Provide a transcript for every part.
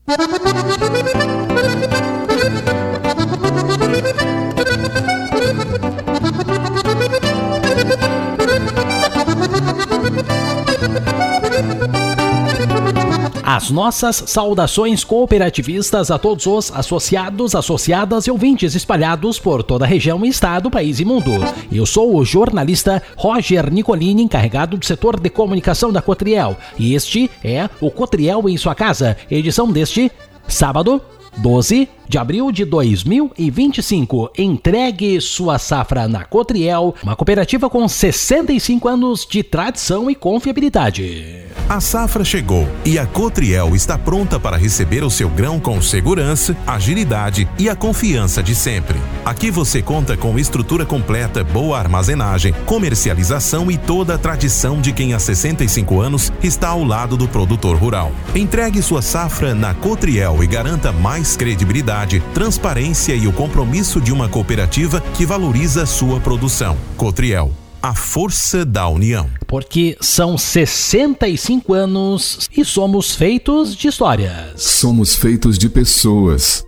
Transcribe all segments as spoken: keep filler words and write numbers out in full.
As nossas saudações cooperativistas a todos os associados, associadas e ouvintes espalhados por toda a região, estado, país e mundo. Eu sou o jornalista Roger Nicolini, encarregado do setor de comunicação da Cotriel. E este é o Cotriel em sua casa, edição deste sábado, doze de abril de dois mil e vinte e cinco. Entregue sua safra na Cotriel, uma cooperativa com sessenta e cinco anos de tradição e confiabilidade. A safra chegou e a Cotriel está pronta para receber o seu grão com segurança, agilidade e a confiança de sempre. Aqui você conta com estrutura completa, boa armazenagem, comercialização e toda a tradição de quem há sessenta e cinco anos está ao lado do produtor rural. Entregue sua safra na Cotriel e garanta mais credibilidade, transparência e o compromisso de uma cooperativa que valoriza sua produção. Cotriel, a força da união. Porque são sessenta e cinco anos e somos feitos de histórias. Somos feitos de pessoas.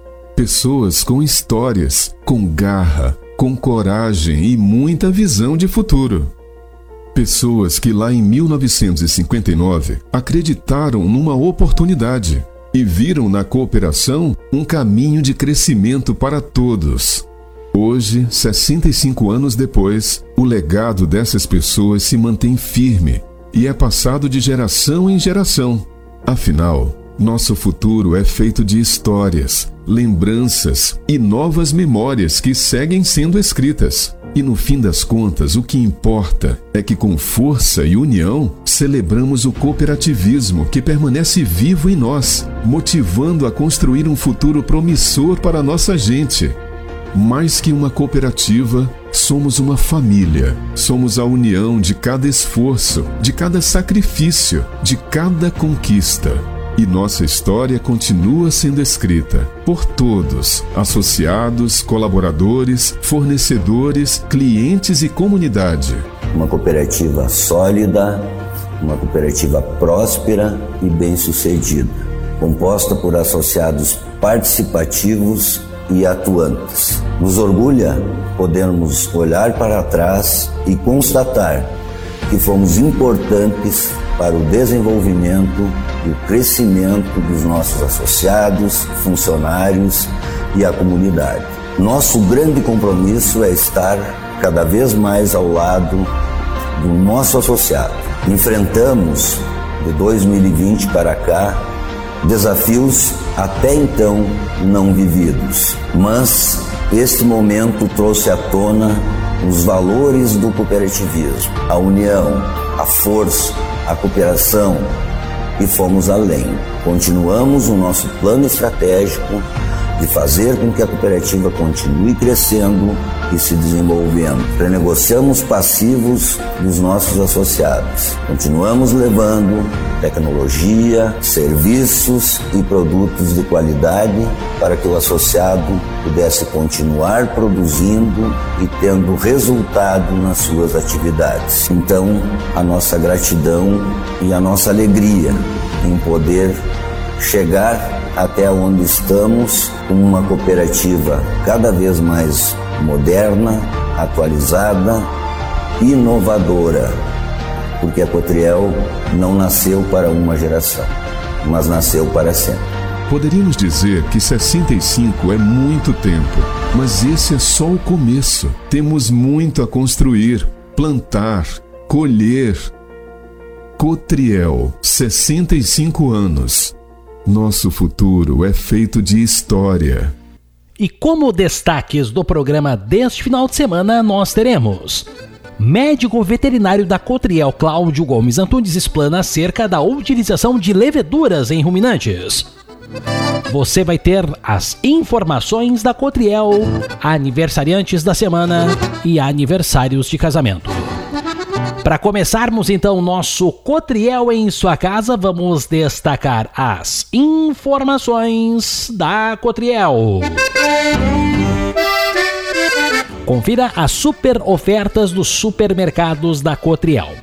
Pessoas com histórias, com garra, com coragem e muita visão de futuro. Pessoas que lá em mil novecentos e cinquenta e nove acreditaram numa oportunidade e viram na cooperação um caminho de crescimento para todos. Hoje, sessenta e cinco anos depois, o legado dessas pessoas se mantém firme e é passado de geração em geração. Afinal, nosso futuro é feito de histórias, lembranças e novas memórias que seguem sendo escritas. E no fim das contas, o que importa é que com força e união celebramos o cooperativismo que permanece vivo em nós, motivando a construir um futuro promissor para a nossa gente. Mais que uma cooperativa, somos uma família. Somos a união de cada esforço, de cada sacrifício, de cada conquista. E nossa história continua sendo escrita por todos, associados, colaboradores, fornecedores, clientes e comunidade. Uma cooperativa sólida, uma cooperativa próspera e bem-sucedida, composta por associados participativos e atuantes. Nos orgulha podermos olhar para trás e constatar que fomos importantes para o desenvolvimento e o crescimento dos nossos associados, funcionários e a comunidade. Nosso grande compromisso é estar cada vez mais ao lado do nosso associado. Enfrentamos, de dois mil e vinte para cá, desafios até então não vividos, mas este momento trouxe à tona os valores do cooperativismo, a união, a força, a cooperação, e fomos além. Continuamos o nosso plano estratégico de fazer com que a cooperativa continue crescendo e se desenvolvendo. Renegociamos passivos dos nossos associados. Continuamos levando tecnologia, serviços e produtos de qualidade para que o associado pudesse continuar produzindo e tendo resultado nas suas atividades. Então, a nossa gratidão e a nossa alegria em poder chegar até onde estamos, com uma cooperativa cada vez mais moderna, atualizada, inovadora, porque a Cotriel não nasceu para uma geração, mas nasceu para sempre. Poderíamos dizer que sessenta e cinco é muito tempo, mas esse é só o começo. Temos muito a construir, plantar, colher. Cotriel, sessenta e cinco anos. Nosso futuro é feito de história. E como destaques do programa deste final de semana, nós teremos: médico veterinário da Cotriel, Cláudio Gomes Antunes, explana acerca da utilização de leveduras em ruminantes. Você vai ter as informações da Cotriel, aniversariantes da semana e aniversários de casamento. Para começarmos então o nosso Cotriel em sua casa, vamos destacar as informações da Cotriel. Confira as super ofertas dos supermercados da Cotriel.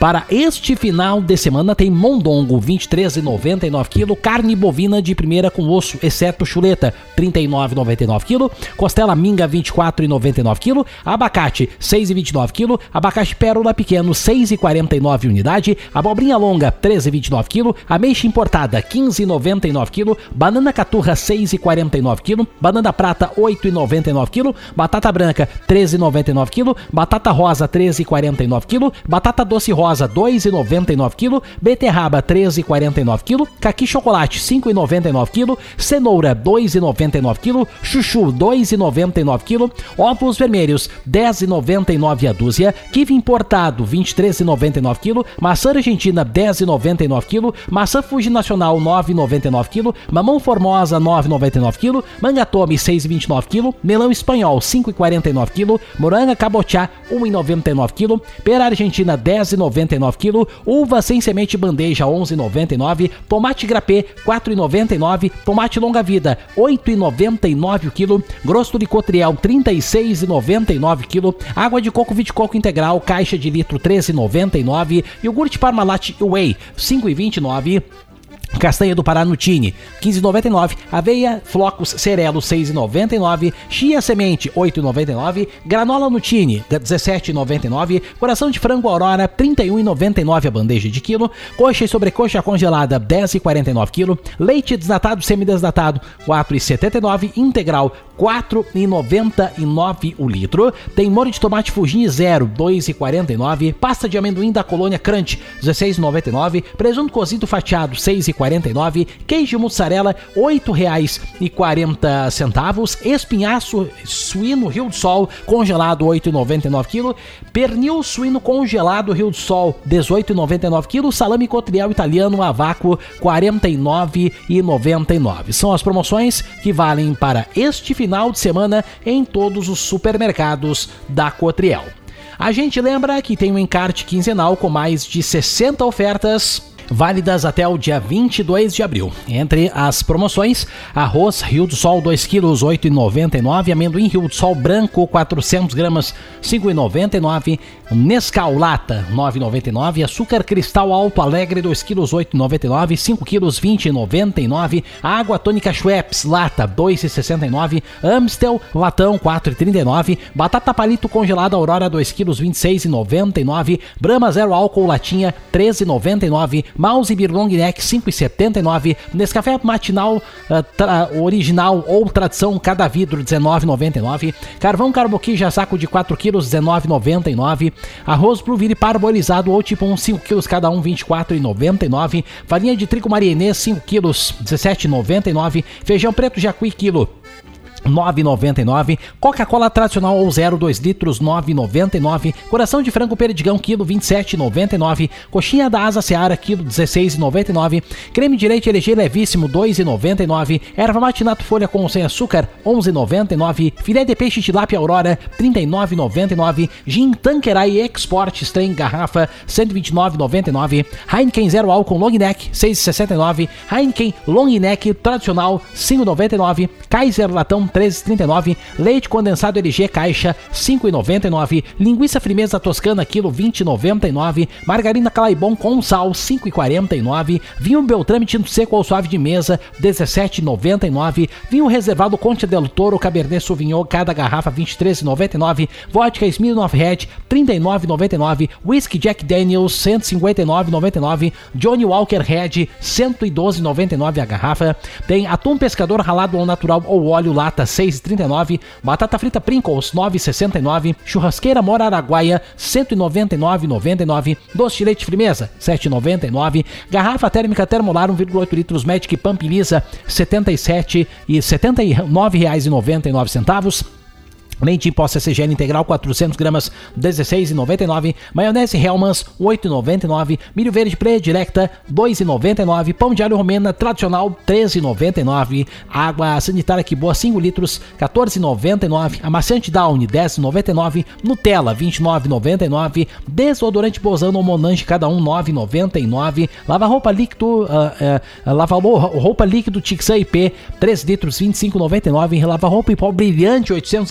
Para este final de semana tem mondongo vinte e três reais e noventa e nove centavos quilo, carne bovina de primeira com osso, exceto chuleta, trinta e nove reais e noventa e nove centavos quilo, costela minga vinte e quatro reais e noventa e nove centavos quilo, abacate seis reais e vinte e nove centavos quilo, abacate pérola pequeno seis reais e quarenta e nove centavos unidade, abobrinha longa treze reais e vinte e nove centavos quilo, ameixa importada quinze reais e noventa e nove centavos quilo, banana caturra seis reais e quarenta e nove centavos quilo, banana prata oito reais e noventa e nove centavos quilo, batata branca treze reais e noventa e nove centavos quilo, batata rosa treze reais e quarenta e nove centavos quilo, batata doce rosa dois reais e noventa e nove centavos quilo, beterraba treze reais e quarenta e nove centavos quilo, caqui chocolate cinco reais e noventa e nove centavos quilo, cenoura dois reais e noventa e nove centavos quilo, chuchu dois reais e noventa e nove centavos quilo, ovos vermelhos dez reais e noventa e nove centavos a dúzia, kiwi importado vinte e três reais e noventa e nove centavos quilo, maçã argentina dez reais e noventa e nove centavos quilo, maçã Fuji nacional nove reais e noventa e nove centavos quilo, mamão formosa nove reais e noventa e nove centavos quilo, manga tome seis reais e vinte e nove centavos quilo, melão espanhol cinco reais e quarenta e nove centavos quilo, moranga cabotiá um real e noventa e nove centavos quilo, pera argentina dez reais e noventa e nove centavos quilo, uva sem semente bandeja onze reais e noventa e nove centavos, tomate grapê quatro reais e noventa e nove centavos, tomate longa vida oito reais e noventa e nove centavos o quilo, grosso de cotriel trinta e seis reais e noventa e nove centavos o quilo, água de coco Viticoco integral, caixa de litro treze reais e noventa e nove centavos, iogurte Parmalat Whey cinco reais e vinte e nove centavos, castanha do Pará Nutini, quinze reais e noventa e nove centavos, aveia Flocos Cerelo, seis reais e noventa e nove centavos, chia semente, oito reais e noventa e nove centavos, granola Nutini, dezessete reais e noventa e nove centavos, coração de frango Aurora, trinta e um reais e noventa e nove centavos a bandeja de quilo, coxa e sobrecoxa congelada, dez reais e quarenta e nove centavos quilo, leite desnatado, semidesnatado, quatro reais e setenta e nove centavos, integral, quatro reais e noventa e nove centavos o litro, tem molho de tomate Fugini zero, dois reais e quarenta e nove centavos, pasta de amendoim da Colônia Crunch, dezesseis reais e noventa e nove centavos, presunto cozido fatiado, seis reais e quarenta e nove centavos, queijo mussarela, oito reais e quarenta centavos, espinhaço suíno Rio do Sol, congelado, oito reais e noventa e nove centavos quilo, pernil suíno congelado Rio do Sol, dezoito reais e noventa e nove centavos quilo, salame cotriel italiano a vácuo, quarenta e nove reais e noventa e nove centavos. São as promoções que valem para este final de semana em todos os supermercados da Cotriel. A gente lembra que tem um encarte quinzenal com mais de sessenta ofertas válidas até o dia vinte e dois de abril. Entre as promoções, arroz Rio do Sol dois quilos, oito reais e noventa e nove centavos, amendoim Rio do Sol branco quatrocentas gramas, cinco reais e noventa e nove centavos, Nescau Lata nove reais e noventa e nove centavos, açúcar Cristal Alto Alegre dois quilos, oito reais e noventa e nove centavos, cinco quilos, vinte reais e noventa e nove centavos, água tônica Schweppes Lata dois reais e sessenta e nove centavos, Amstel Latão quatro reais e trinta e nove centavos, batata palito congelada Aurora dois quilos, vinte e seis reais e noventa e nove centavos, Brahma Zero Álcool Latinha treze reais e noventa e nove centavos, Mouse Beer Long Neck cinco reais e setenta e nove centavos, Nescafé Matinal uh, tra, original ou tradição cada vidro dezenove reais e noventa e nove centavos, Carvão Carboquija saco de quatro quilos, dezenove reais e noventa e nove centavos, arroz Bluville parbolizado ou tipo um, cinco quilos cada um, vinte e quatro reais e noventa e nove centavos, farinha de trigo Maria Inês cinco quilos, dezessete reais e noventa e nove centavos, feijão preto Jacuí quilo nove reais e noventa e nove centavos, Coca-Cola tradicional ou zero, dois litros, nove reais e noventa e nove centavos, coração de frango perdigão, quilo, vinte e sete reais e noventa e nove centavos, coxinha da Asa Seara, quilo, dezesseis reais e noventa e nove centavos, creme de leite L G levíssimo, dois reais e noventa e nove centavos, erva matinato folha com ou sem açúcar, onze reais e noventa e nove centavos, filé de peixe tilápia Aurora, trinta e nove reais e noventa e nove centavos, gin Tanqueray Export Strain garrafa, cento e vinte e nove reais e noventa e nove centavos, Heineken Zero Álcool Long Neck, seis reais e sessenta e nove centavos, Heineken Long Neck tradicional, cinco reais e noventa e nove centavos, Kaiser Latão, treze reais e trinta e nove centavos, leite condensado L G caixa, cinco reais e noventa e nove centavos, linguiça frimeza toscana quilo, vinte reais e noventa e nove centavos, margarina Claibon com sal, cinco reais e quarenta e nove centavos, vinho Beltrame tinto seco ou suave de mesa, dezessete reais e noventa e nove centavos, vinho reservado Conte del Toro Cabernet Sauvignon, cada garrafa vinte e três reais e noventa e nove centavos, vodka Smirnoff Red, trinta e nove reais e noventa e nove centavos, whisky Jack Daniels, cento e cinquenta e nove reais e noventa e nove centavos, Johnny Walker Red, cento e doze reais e noventa e nove centavos a garrafa, tem atum pescador ralado ao natural ou óleo lata, seis reais e trinta e nove centavos, batata frita Pringles, nove reais e sessenta e nove centavos, churrasqueira Mora Araguaia, cento e noventa e nove reais e noventa e nove centavos, doce de leite Frimeza, sete reais e noventa e nove centavos, garrafa térmica Termolar um vírgula oito litros Magic Pump Lisa, setenta e sete e setenta e nove reais e noventa e nove centavos. Leite em pó C C G L integral quatrocentas gramas, dezesseis reais e noventa e nove centavos, maionese Hellmann's, oito reais e noventa e nove centavos, milho verde predilecta, dois reais e noventa e nove centavos, pão de alho romena tradicional, treze reais e noventa e nove centavos, água sanitária que boa cinco litros, quatorze reais e noventa e nove centavos, amaciante Downy, dez reais e noventa e nove centavos, Nutella, vinte e nove reais e noventa e nove centavos, desodorante Bozano ou Monange, cada um, nove reais e noventa e nove centavos, lava-roupa líquido, uh, uh, lava-roupa líquido Tixan I P, três litros, vinte e cinco reais e noventa e nove centavos, lava-roupa em pó brilhante, oitocentas gramas,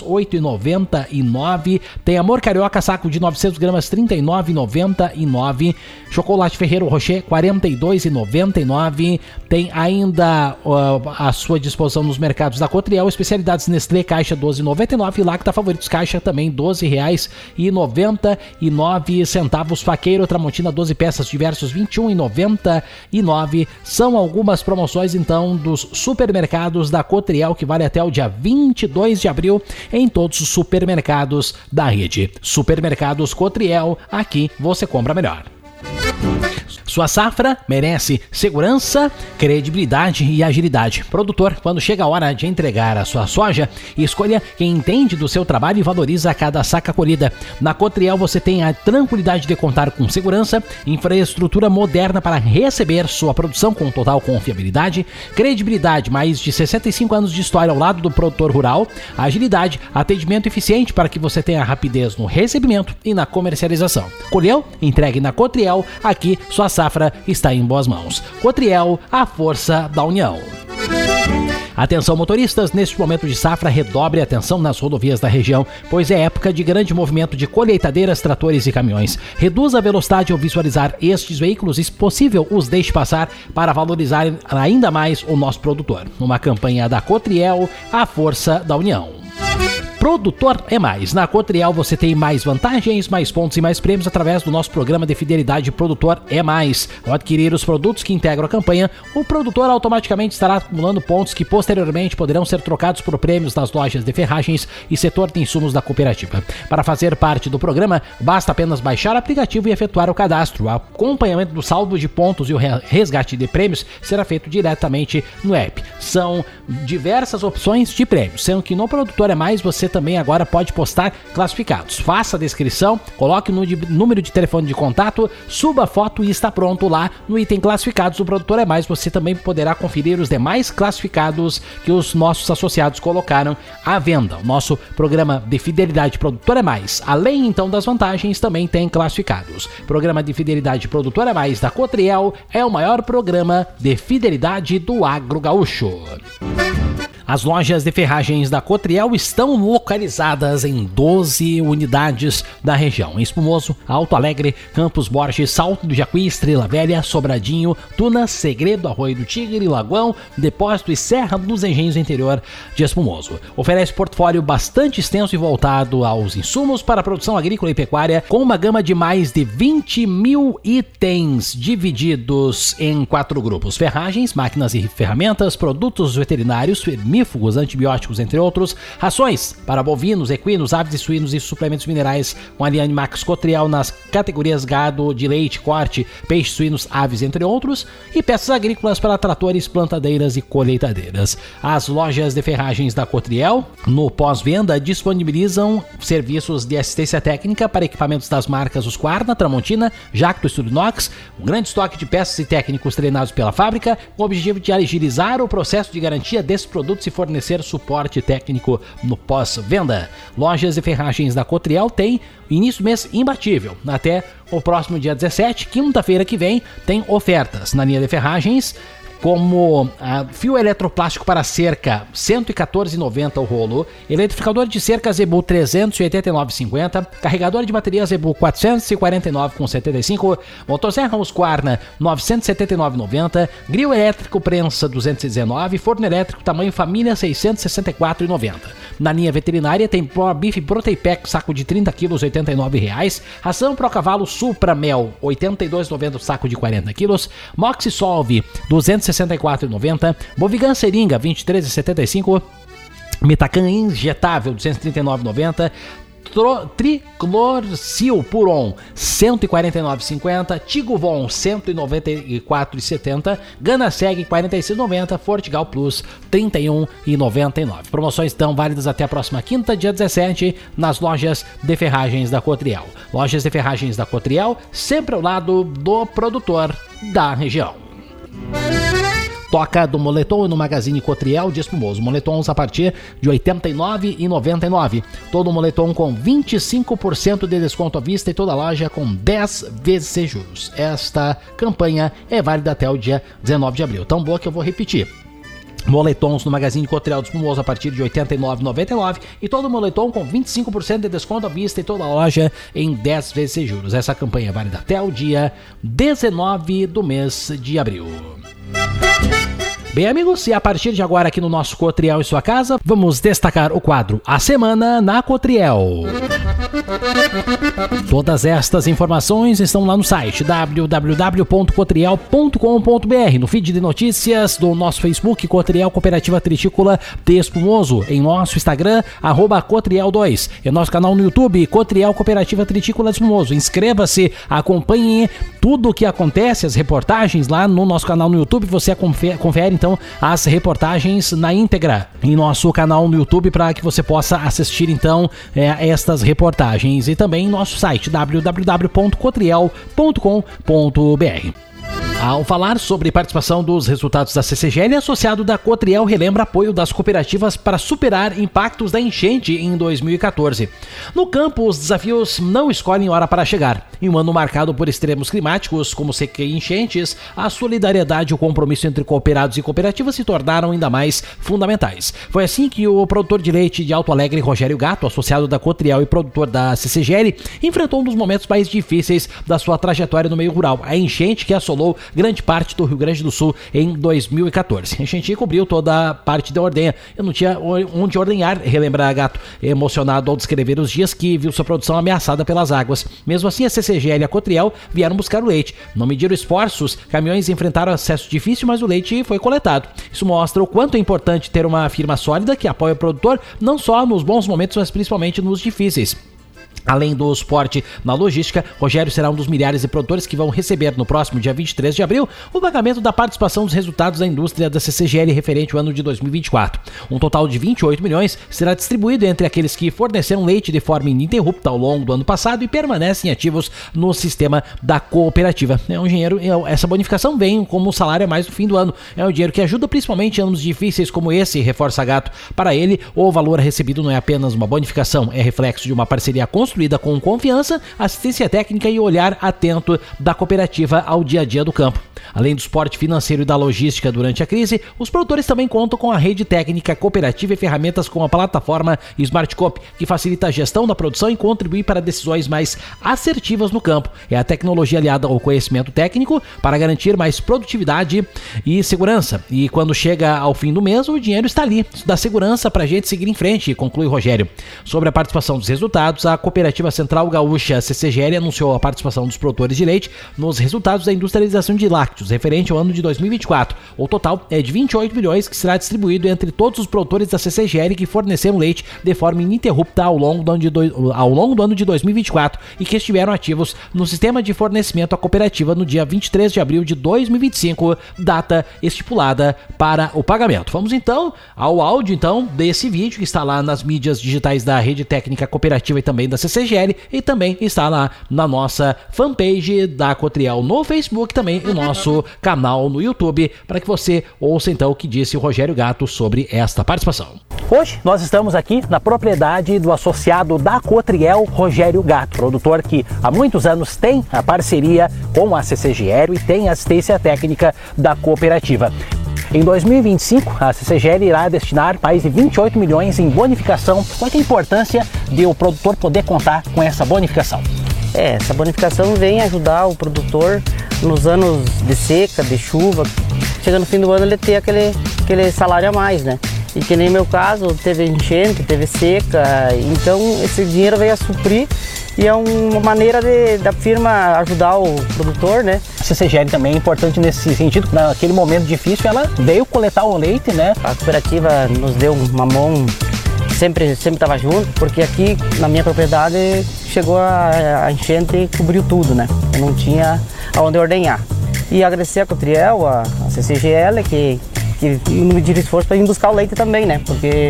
oito reais e noventa e nove centavos. Tem Amor Carioca, saco de novecentas gramas, trinta e nove reais e noventa e nove centavos. Chocolate Ferrero Rocher, quarenta e dois reais e noventa e nove centavos. Tem ainda uh, à sua disposição nos mercados da Cotriel, especialidades Nestlé, caixa doze reais e noventa e nove centavos. Lacta Favoritos, caixa também doze reais e noventa e nove centavos. Faqueiro Tramontina, doze peças diversos, vinte e um reais e noventa e nove centavos. São algumas promoções então dos supermercados da Cotriel que vale até o dia vinte e dois de abril em todos os supermercados da rede. Supermercados Cotriel, aqui você compra melhor. Sua safra merece segurança, credibilidade e agilidade. Produtor, quando chega a hora de entregar a sua soja, escolha quem entende do seu trabalho e valoriza cada saca colhida. Na Cotriel você tem a tranquilidade de contar com segurança, infraestrutura moderna para receber sua produção com total confiabilidade, credibilidade, mais de sessenta e cinco anos de história ao lado do produtor rural, agilidade, atendimento eficiente para que você tenha rapidez no recebimento e na comercialização. Colheu? Entregue na Cotriel, aqui sua safra está em boas mãos. Cotriel, a força da união. Atenção motoristas, neste momento de safra, redobre a atenção nas rodovias da região, pois é época de grande movimento de colheitadeiras, tratores e caminhões. Reduza a velocidade ao visualizar estes veículos e, se possível, os deixe passar para valorizar ainda mais o nosso produtor. Uma campanha da Cotriel, a força da união. Produtor é mais. Na Cotriel você tem mais vantagens, mais pontos e mais prêmios através do nosso programa de fidelidade Produtor é Mais. Ao adquirir os produtos que integram a campanha, o produtor automaticamente estará acumulando pontos que posteriormente poderão ser trocados por prêmios nas lojas de ferragens e setor de insumos da cooperativa. Para fazer parte do programa, basta apenas baixar o aplicativo e efetuar o cadastro. O acompanhamento do saldo de pontos e o resgate de prêmios será feito diretamente no app. São diversas opções de prêmios, sendo que no Produtor é Mais você também agora pode postar classificados. Faça a descrição, coloque o número de telefone de contato, suba a foto e está pronto lá no item classificados do Produtor é Mais. Você também poderá conferir os demais classificados que os nossos associados colocaram à venda. O nosso programa de fidelidade Produtor é Mais, além então das vantagens, também tem classificados. Programa de fidelidade Produtor é Mais da Cotriel é o maior programa de fidelidade do agro gaúcho. As lojas de ferragens da Cotriel estão localizadas em doze unidades da região. Em Espumoso, Alto Alegre, Campos Borges, Salto do Jacuí, Estrela Velha, Sobradinho, Tuna, Segredo, Arroio do Tigre, Lagoão, Depósito e Serra dos Engenhos do interior de Espumoso. Oferece portfólio bastante extenso e voltado aos insumos para a produção agrícola e pecuária, com uma gama de mais de vinte mil itens divididos em quatro grupos: ferragens, máquinas e ferramentas, produtos veterinários, vermífugos, antibióticos, entre outros, rações para bovinos, equinos, aves e suínos e suplementos minerais com a linha Animax Cotriel nas categorias gado de leite, corte, peixes, suínos, aves, entre outros, e peças agrícolas para tratores, plantadeiras e colheitadeiras. As lojas de ferragens da Cotriel, no pós-venda, disponibilizam serviços de assistência técnica para equipamentos das marcas Husqvarna, Tramontina, Jacto e Studinox, um grande estoque de peças e técnicos treinados pela fábrica, com o objetivo de agilizar o processo de garantia desses produtos e fornecer suporte técnico no pós-venda. Lojas de ferragens da Cotriel tem início do mês imbatível. Até o próximo dia dezessete, quinta-feira que vem, tem ofertas na linha de ferragens, como a fio eletroplástico para cerca, cento e quatorze reais e noventa centavos o rolo, eletrificador de cerca Zebu trezentos e oitenta e nove reais e cinquenta centavos, carregador de bateria Zebu quatrocentos e quarenta e nove reais e setenta e cinco centavos, motosserra Husqvarna novecentos e setenta e nove reais e noventa centavos, grill elétrico prensa duzentos e dezenove reais, forno elétrico tamanho família seiscentos e sessenta e quatro reais e noventa centavos. Na linha veterinária tem Pro Beef Proteipec, saco de trinta quilos, oitenta e nove reais, ração Pro Cavalo Supra Mel, oitenta e dois reais e noventa centavos, saco de quarenta quilos, Moxi Solve duzentos e sessenta e quatro reais e noventa centavos, Bovigan Seringa vinte e três reais e setenta e cinco centavos, Metacan injetável duzentos e trinta e nove reais e noventa centavos, Triclorcil Puron cento e quarenta e nove reais e cinquenta centavos, Tiguvon cento e noventa e quatro reais e setenta centavos, Ganaseg quarenta e seis reais e noventa centavos, Fortigal Plus trinta e um reais e noventa e nove centavos. Promoções estão válidas até a próxima quinta, dia dezessete, nas lojas de ferragens da Cotriel. Lojas de ferragens da Cotriel, sempre ao lado do produtor da região. Toca do moletom no Magazine Cotriel de Espumoso. Moletons a partir de oitenta e nove reais e noventa e nove centavos. Todo moletom com vinte e cinco por cento de desconto à vista e toda loja com dez vezes sem juros. Esta campanha é válida até o dia dezenove de abril. Tão boa que eu vou repetir. Moletons no Magazine Cotrijal do Espumoso a partir de oitenta e nove reais e noventa e nove centavos e todo moletom com vinte e cinco por cento de desconto à vista em toda a loja em dez vezes sem juros. Essa campanha é válida até o dia dezenove do mês de abril. Bem, amigos, e a partir de agora aqui no nosso Cotrijal em sua casa, vamos destacar o quadro A Semana na Cotrijal. Todas estas informações estão lá no site w w w ponto cotrijal ponto com ponto b r, no feed de notícias do nosso Facebook Cotrijal Cooperativa Tritícola de Espumoso, em nosso Instagram, arroba Cotrijal dois, em nosso canal no YouTube, Cotrijal Cooperativa Tritícola de Espumoso. Inscreva-se, acompanhe tudo o que acontece, as reportagens lá no nosso canal no YouTube, você confere, confere então as reportagens na íntegra em nosso canal no YouTube para que você possa assistir então é, estas reportagens e também em nosso site w w w ponto cotrijal ponto com ponto b r. Ao falar sobre participação dos resultados da C C G L, associado da Cotrijal relembra apoio das cooperativas para superar impactos da enchente em dois mil e quatorze. No campo, os desafios não escolhem hora para chegar. Em um ano marcado por extremos climáticos, como seca e enchentes, a solidariedade e o compromisso entre cooperados e cooperativas se tornaram ainda mais fundamentais. Foi assim que o produtor de leite de Alto Alegre, Rogério Gatto, associado da Cotrijal e produtor da C C G L, enfrentou um dos momentos mais difíceis da sua trajetória no meio rural, a enchente que assolou grande parte do Rio Grande do Sul em dois mil e quatorze. A enchente cobriu toda a parte da ordenha. Eu não tinha onde ordenhar, relembra Gatto, emocionado ao descrever os dias que viu sua produção ameaçada pelas águas. Mesmo assim, a C C G L e a Cotrijal vieram buscar o leite. Não mediram esforços, caminhões enfrentaram acesso difícil, mas o leite foi coletado. Isso mostra o quanto é importante ter uma firma sólida que apoia o produtor, não só nos bons momentos, mas principalmente nos difíceis. Além do suporte na logística, Rogério será um dos milhares de produtores que vão receber no próximo dia vinte e três de abril o pagamento da participação dos resultados da indústria da C C G L referente ao ano de dois mil e vinte e quatro. Um total de vinte e oito milhões será distribuído entre aqueles que forneceram leite de forma ininterrupta ao longo do ano passado e permanecem ativos no sistema da cooperativa. É um dinheiro, essa bonificação vem como salário a mais no fim do ano. É um dinheiro que ajuda principalmente em anos difíceis como esse, reforça Gatto. Para ele, o valor recebido não é apenas uma bonificação, é reflexo de uma parceria construída com confiança, assistência técnica e olhar atento da cooperativa ao dia a dia do campo. Além do suporte financeiro e da logística durante a crise, os produtores também contam com a rede técnica cooperativa e ferramentas como a plataforma SmartCoop, que facilita a gestão da produção e contribui para decisões mais assertivas no campo. É a tecnologia aliada ao conhecimento técnico para garantir mais produtividade e segurança. E quando chega ao fim do mês, o dinheiro está ali. Isso dá segurança para a gente seguir em frente, conclui Rogério. Sobre a participação dos resultados, a Cooperativa Central Gaúcha C C G L anunciou a participação dos produtores de leite nos resultados da industrialização de lácteos, referente ao ano de dois mil e vinte e quatro. O total é de vinte e oito milhões que será distribuído entre todos os produtores da C C G L que forneceram leite de forma ininterrupta ao longo do ano de, do, ao longo do ano de dois mil e vinte e quatro e que estiveram ativos no sistema de fornecimento à cooperativa no dia vinte e três de abril de dois mil e vinte e cinco, data estipulada para o pagamento. Vamos então ao áudio então desse vídeo que está lá nas mídias digitais da Rede Técnica Cooperativa e também da C C G L e também está lá na nossa fanpage da Cotrijal no Facebook, também o nosso canal no YouTube, para que você ouça então o que disse o Rogério Gatto sobre esta participação. Hoje nós estamos aqui na propriedade do associado da Cotrijal, Rogério Gatto, produtor que há muitos anos tem a parceria com a C C G L e tem assistência técnica da cooperativa. Em dois mil e vinte e cinco, a C C G L irá destinar mais de vinte e oito milhões em bonificação. Qual é a importância de o produtor poder contar com essa bonificação? É, essa bonificação vem ajudar o produtor nos anos de seca, de chuva. Chega no fim do ano ele ter aquele, aquele salário a mais, né? E que nem meu caso, teve enchente, teve seca, então esse dinheiro veio a suprir e é uma maneira de, da firma ajudar o produtor, né? A C C G L também é importante nesse sentido, naquele momento difícil ela veio coletar o leite, né? A cooperativa nos deu uma mão, sempre sempre estava junto, porque aqui na minha propriedade chegou a, a enchente e cobriu tudo, né? Eu não tinha aonde ordenhar. E agradecer a Cotrijal, a, a C C G L, que que não mediram esforço para ir buscar o leite também, né? Porque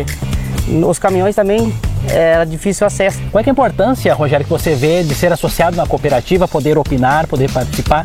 os caminhões também era difícil acesso. Qual é a importância, Rogério, que você vê de ser associado na cooperativa, poder opinar, poder participar?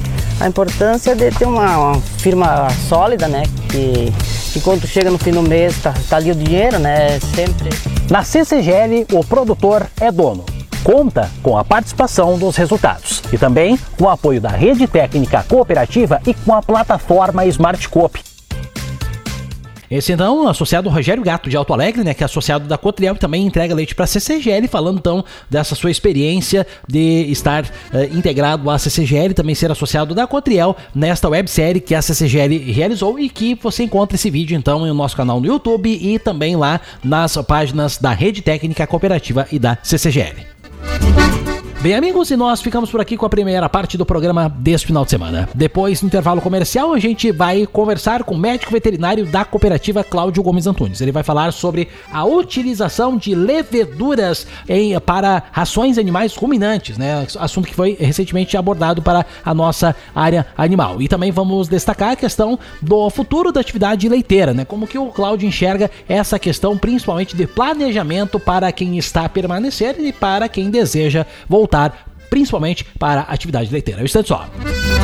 A importância de ter uma, uma firma sólida, né? Que, que quando chega no fim do mês tá, tá ali o dinheiro, né? Sempre. Na C C G L, o produtor é dono. Conta com a participação dos resultados e também com o apoio da Rede Técnica Cooperativa e com a plataforma SmartCoop. Esse então, associado Rogério Gato de Alto Alegre, né, que é associado da Cotriel e também entrega leite para a C C G L, falando então dessa sua experiência de estar uh, integrado à C C G L, também ser associado da Cotriel nesta websérie que a C C G L realizou e que você encontra esse vídeo então no nosso canal no YouTube e também lá nas páginas da Rede Técnica Cooperativa e da C C G L. Bem, amigos, e nós ficamos por aqui com a primeira parte do programa deste final de semana. Depois, no intervalo comercial, a gente vai conversar com o médico veterinário da cooperativa Cláudio Gomes Antunes. Ele vai falar sobre a utilização de leveduras em, para rações animais ruminantes, né? Assunto que foi recentemente abordado para a nossa área animal. E também vamos destacar a questão do futuro da atividade leiteira, né? Como que o Cláudio enxerga essa questão, principalmente de planejamento para quem está a permanecer e para quem deseja voltar, principalmente para a atividade leiteira. Um instante só.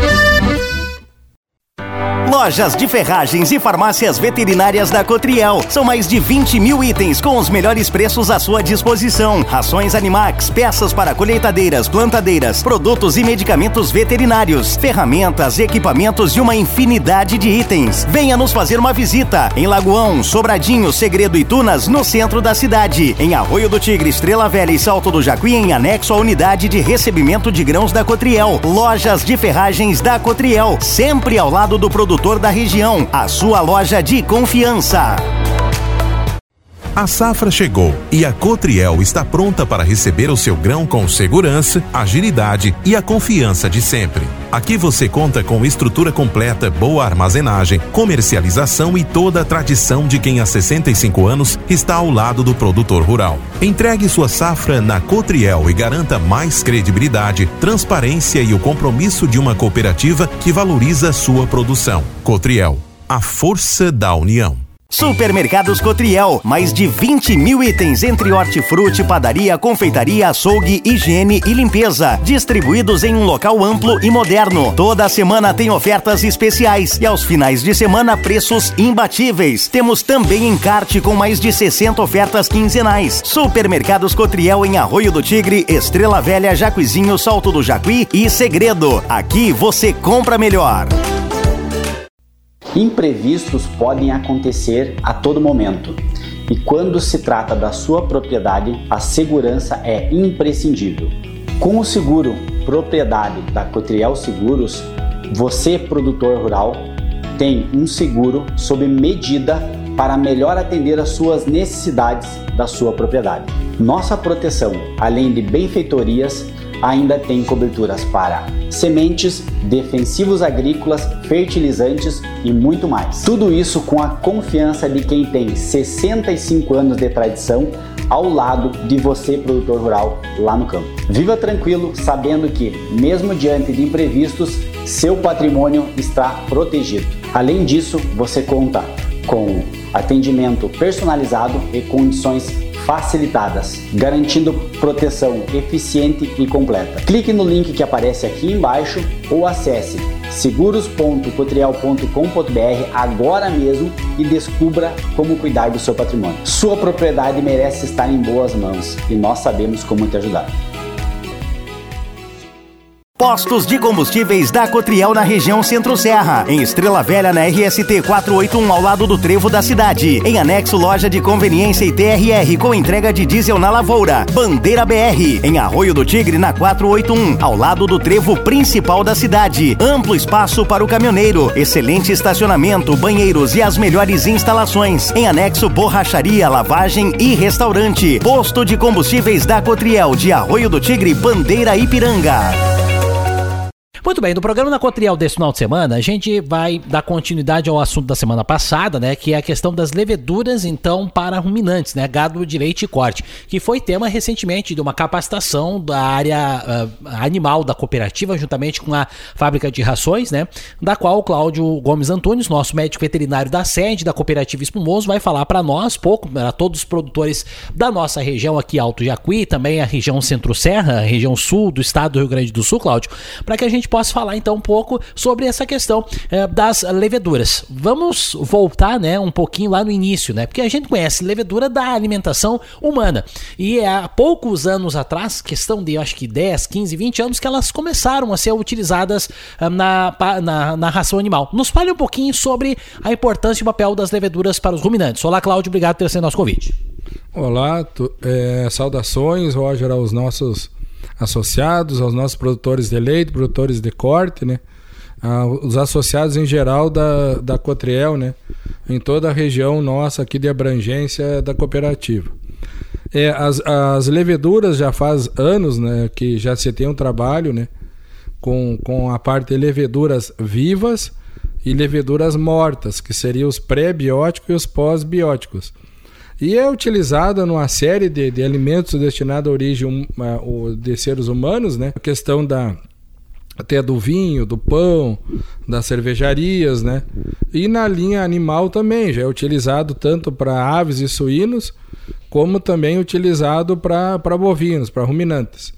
Lojas de ferragens e farmácias veterinárias da Cotriel. São mais de vinte mil itens com os melhores preços à sua disposição. Rações Animax, peças para colheitadeiras, plantadeiras, produtos e medicamentos veterinários, ferramentas, equipamentos e uma infinidade de itens. Venha nos fazer uma visita em Lagoão, Sobradinho, Segredo e Tunas, no centro da cidade. Em Arroio do Tigre, Estrela Velha e Salto do Jacuí, em anexo à unidade de recebimento de grãos da Cotriel. Lojas de ferragens da Cotriel, sempre ao lado do produtor da região, a sua loja de confiança. A safra chegou e a Cotriel está pronta para receber o seu grão com segurança, agilidade e a confiança de sempre. Aqui você conta com estrutura completa, boa armazenagem, comercialização e toda a tradição de quem há sessenta e cinco anos está ao lado do produtor rural. Entregue sua safra na Cotriel e garanta mais credibilidade, transparência e o compromisso de uma cooperativa que valoriza sua produção. Cotriel, a força da união. Supermercados Cotriel, mais de vinte mil itens entre hortifruti, padaria, confeitaria, açougue, higiene e limpeza, distribuídos em um local amplo e moderno. Toda semana tem ofertas especiais e aos finais de semana preços imbatíveis. Temos também encarte com mais de sessenta ofertas quinzenais. Supermercados Cotriel em Arroio do Tigre, Estrela Velha, Jacuizinho, Salto do Jacuí e Segredo. Aqui você compra melhor. Imprevistos podem acontecer a todo momento e quando se trata da sua propriedade, a segurança é imprescindível. Com o seguro propriedade da Cotriel Seguros, você, produtor rural, tem um seguro sob medida para melhor atender às suas necessidades da sua propriedade. Nossa proteção, além de benfeitorias, ainda tem coberturas para sementes, defensivos agrícolas, fertilizantes e muito mais. Tudo isso com a confiança de quem tem sessenta e cinco anos de tradição ao lado de você, produtor rural, lá no campo. Viva tranquilo, sabendo que, mesmo diante de imprevistos, seu patrimônio está protegido. Além disso, você conta com atendimento personalizado e condições facilitadas, garantindo proteção eficiente e completa. Clique no link que aparece aqui embaixo ou acesse seguros ponto cotriel ponto com ponto br agora mesmo e descubra como cuidar do seu patrimônio. Sua propriedade merece estar em boas mãos e nós sabemos como te ajudar. Postos de combustíveis da Cotriel na região Centro-Serra. Em Estrela Velha, na R S T quatrocentos e oitenta e um, ao lado do Trevo da cidade. Em anexo, loja de conveniência e T R R com entrega de diesel na lavoura. Bandeira B R. Em Arroio do Tigre, na quatrocentos e oitenta e um, ao lado do trevo principal da cidade. Amplo espaço para o caminhoneiro. Excelente estacionamento, banheiros e as melhores instalações. Em anexo, borracharia, lavagem e restaurante. Posto de combustíveis da Cotriel de Arroio do Tigre, Bandeira Ipiranga. Muito bem, no programa da Cotriel desse final de semana, a gente vai dar continuidade ao assunto da semana passada, né, que é a questão das leveduras, então, para ruminantes, né, gado de leite e corte, que foi tema recentemente de uma capacitação da área uh, animal da cooperativa, juntamente com a fábrica de rações, né, da qual o Cláudio Gomes Antunes, nosso médico veterinário da sede da cooperativa Espumoso, vai falar para nós pouco, para todos os produtores da nossa região aqui, Alto Jacuí, também a região Centro-Serra, a região sul do estado do Rio Grande do Sul, Cláudio, para que a gente possa falar então um pouco sobre essa questão é, das leveduras. Vamos voltar, né, um pouquinho lá no início, né? Porque a gente conhece levedura da alimentação humana. E há poucos anos atrás, questão de acho que dez, quinze, vinte anos, que elas começaram a ser utilizadas uh, na, na, na ração animal. Nos fale um pouquinho sobre a importância e o papel das leveduras para os ruminantes. Olá, Cláudio, obrigado por ter aceito nosso convite. Olá, tu, é, saudações, Roger, aos nossos associados, aos nossos produtores de leite, produtores de corte, né? Ah, os associados em geral da, da Cotriel, né? Em toda a região nossa aqui de abrangência da cooperativa. É, as, as leveduras já faz anos, né, que já se tem um trabalho, né, com, com a parte de leveduras vivas e leveduras mortas, que seriam os pré-bióticos e os pós-bióticos. E é utilizada numa série de, de alimentos destinados à origem um, de seres humanos, né? A questão da, até do vinho, do pão, das cervejarias, né? E na linha animal também, já é utilizado tanto para aves e suínos, como também utilizado para bovinos, para ruminantes.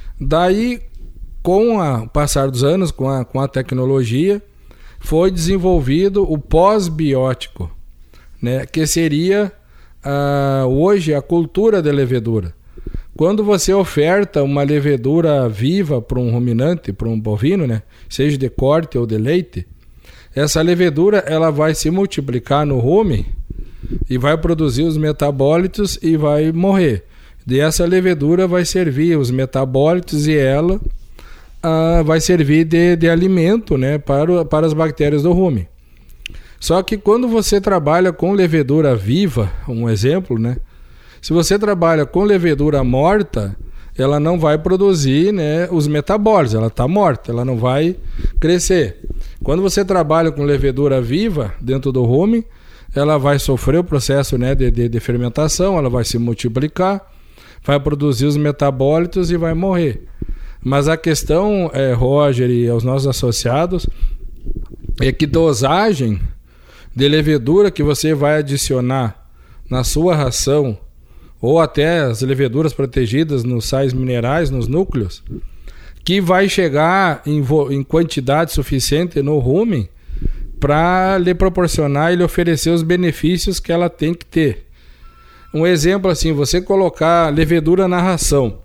Daí, com a, o passar dos anos, com a, com a tecnologia, foi desenvolvido o pós-biótico, né? Que seria... Uh, hoje a cultura da levedura. Quando você oferta uma levedura viva para um ruminante, para um bovino, né, seja de corte ou de leite, essa levedura ela vai se multiplicar no rumen e vai produzir os metabólitos e vai morrer. E essa levedura vai servir os metabólitos e ela uh, vai servir de, de alimento, né, para, para as bactérias do rumen. Só que quando você trabalha com levedura viva, um exemplo, né? Se você trabalha com levedura morta, ela não vai produzir, né, os metabólitos, ela está morta, ela não vai crescer. Quando você trabalha com levedura viva dentro do rumen, ela vai sofrer o processo, né, de, de, de fermentação, ela vai se multiplicar, vai produzir os metabólitos e vai morrer. Mas a questão, é, Roger e aos nossos associados, é que dosagem de levedura que você vai adicionar na sua ração, ou até as leveduras protegidas nos sais minerais, nos núcleos, que vai chegar em, em quantidade suficiente no rumen para lhe proporcionar e lhe oferecer os benefícios que ela tem que ter. Um exemplo assim, você colocar levedura na ração,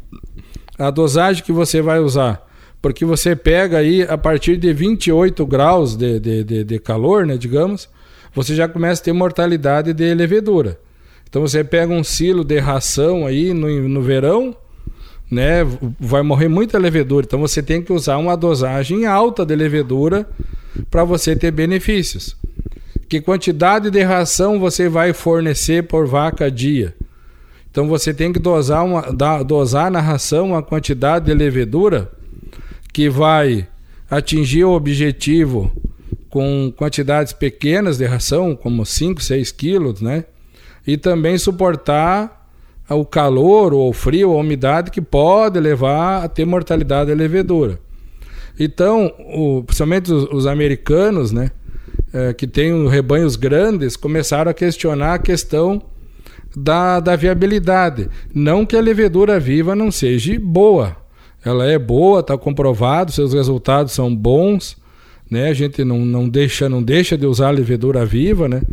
a dosagem que você vai usar, porque você pega aí a partir de vinte e oito graus de, de, de, de calor, né, digamos, você já começa a ter mortalidade de levedura. Então você pega um silo de ração aí no, no verão, né, vai morrer muita levedura. Então você tem que usar uma dosagem alta de levedura para você ter benefícios. Que quantidade de ração você vai fornecer por vaca dia? Então você tem que dosar, uma, dosar na ração uma quantidade de levedura que vai atingir o objetivo com quantidades pequenas de ração, como cinco, seis quilos, né? E também suportar o calor, ou o frio, ou a umidade que pode levar a ter mortalidade da levedura. Então, o, principalmente os, os americanos, né, é, que têm rebanhos grandes, começaram a questionar a questão da, da viabilidade. Não que a levedura viva não seja boa. Ela é boa, está comprovado, seus resultados são bons, né? A gente não, não, deixa, não deixa de usar a levedura viva, né?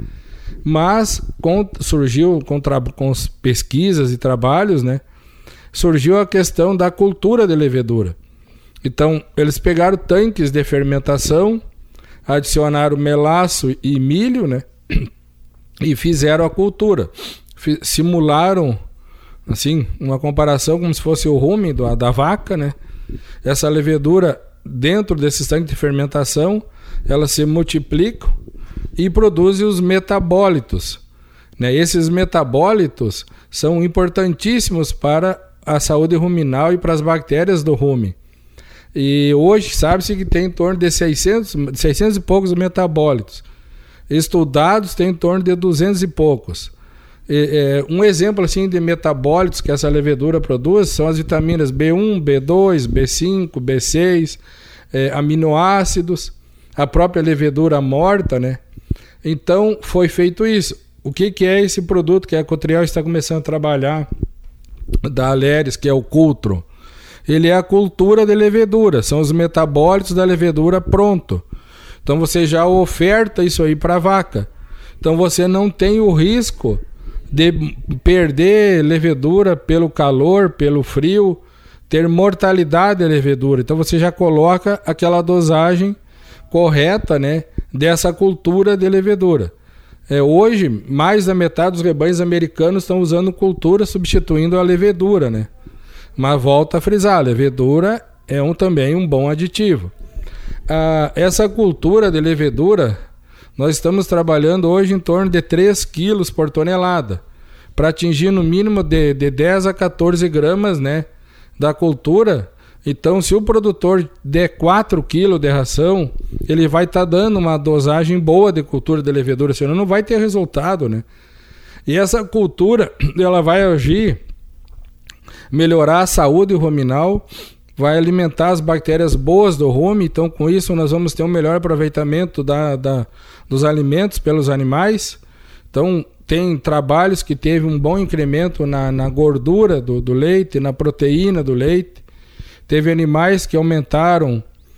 Mas com, surgiu com, tra- com pesquisas e trabalhos, né? Surgiu a questão da cultura de levedura. Então, eles pegaram tanques de fermentação, adicionaram melaço e milho, né? E fizeram a cultura. F- simularam assim, uma comparação como se fosse o rumen da, da vaca, né? Essa levedura, dentro desses tanques de fermentação, ela se multiplica e produz os metabólitos, né? Esses metabólitos são importantíssimos para a saúde ruminal e para as bactérias do rumen. E hoje sabe-se que tem em torno de seiscentos, seiscentos e poucos metabólitos. Estudados tem em torno de duzentos e poucos. É, um exemplo assim de metabólitos que essa levedura produz são as vitaminas B um, B dois, B cinco, B seis, é, aminoácidos, a própria levedura morta, né? Então foi feito isso. O que, que é esse produto que a Cotriel está começando a trabalhar da Aleres, que é o Cultro? ele é a cultura de levedura, são os metabólitos da levedura pronto. Então você já oferta isso aí para a vaca. Então você não tem o risco de perder levedura pelo calor, pelo frio, ter mortalidade da levedura. Então você já coloca aquela dosagem correta, né, dessa cultura de levedura. É, hoje, mais da metade dos rebanhos americanos estão usando cultura substituindo a levedura, né? Mas volta a frisar, a levedura é um, também um bom aditivo. Ah, essa cultura de levedura, nós estamos trabalhando hoje em torno de três quilos por tonelada, para atingir no mínimo de, de dez a quatorze gramas, né, da cultura. Então, se o produtor der quatro quilos de ração, ele vai estar tá dando uma dosagem boa de cultura de levedura, senão não vai ter resultado, né? E essa cultura, ela vai agir, melhorar a saúde ruminal, vai alimentar as bactérias boas do rume. Então, com isso, nós vamos ter um melhor aproveitamento da, da, dos alimentos pelos animais. Então, tem trabalhos que teve um bom incremento na, na gordura do, do leite, na proteína do leite. Teve animais que aumentaram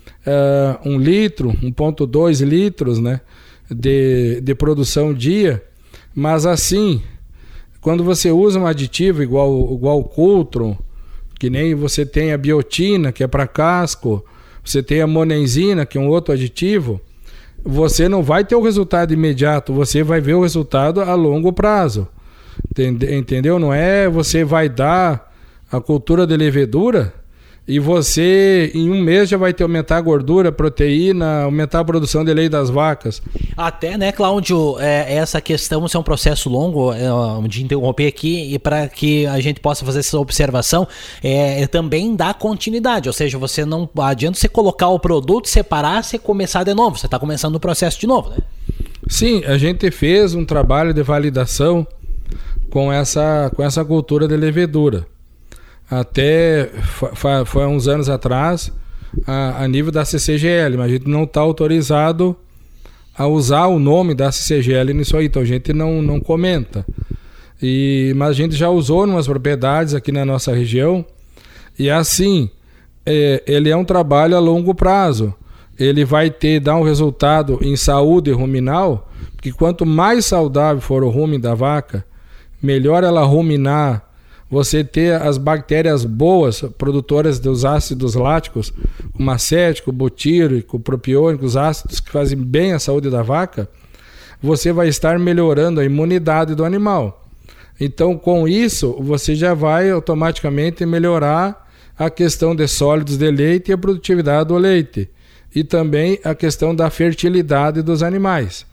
uh, um litro, um vírgula dois litros, né, de, de produção dia. Mas assim, quando você usa um aditivo igual, igual o Cultron, que nem você tem a biotina, que é para casco, você tem a monenzina, que é um outro aditivo, você não vai ter o resultado imediato, você vai ver o resultado a longo prazo. Entendeu? Não é você vai dar a cultura de levedura e você em um mês já vai ter aumentar a gordura, a proteína, aumentar a produção de leite das vacas. Até, né, Cláudio, é, essa questão, isso é um processo longo, é, de interromper aqui, e para que a gente possa fazer essa observação, é, é também dar continuidade, ou seja, você não adianta você colocar o produto, separar, você começar de novo, você está começando o processo de novo, né? Sim, a gente fez um trabalho de validação com essa, com essa cultura de levedura. Até foi, foi há uns anos atrás, a, a nível da C C G L, mas a gente não está autorizado a usar o nome da C C G L nisso aí, então a gente não, não comenta. E, mas a gente já usou em umas propriedades aqui na nossa região, e assim, é, ele é um trabalho a longo prazo. Ele vai ter, dar um resultado em saúde ruminal, porque quanto mais saudável for o rumen da vaca, melhor ela ruminar, você ter as bactérias boas, produtoras dos ácidos láticos, como acético, butírico, propiônico, os ácidos que fazem bem à saúde da vaca, você vai estar melhorando a imunidade do animal. Então, com isso, você já vai automaticamente melhorar a questão de sólidos de leite e a produtividade do leite. E também a questão da fertilidade dos animais.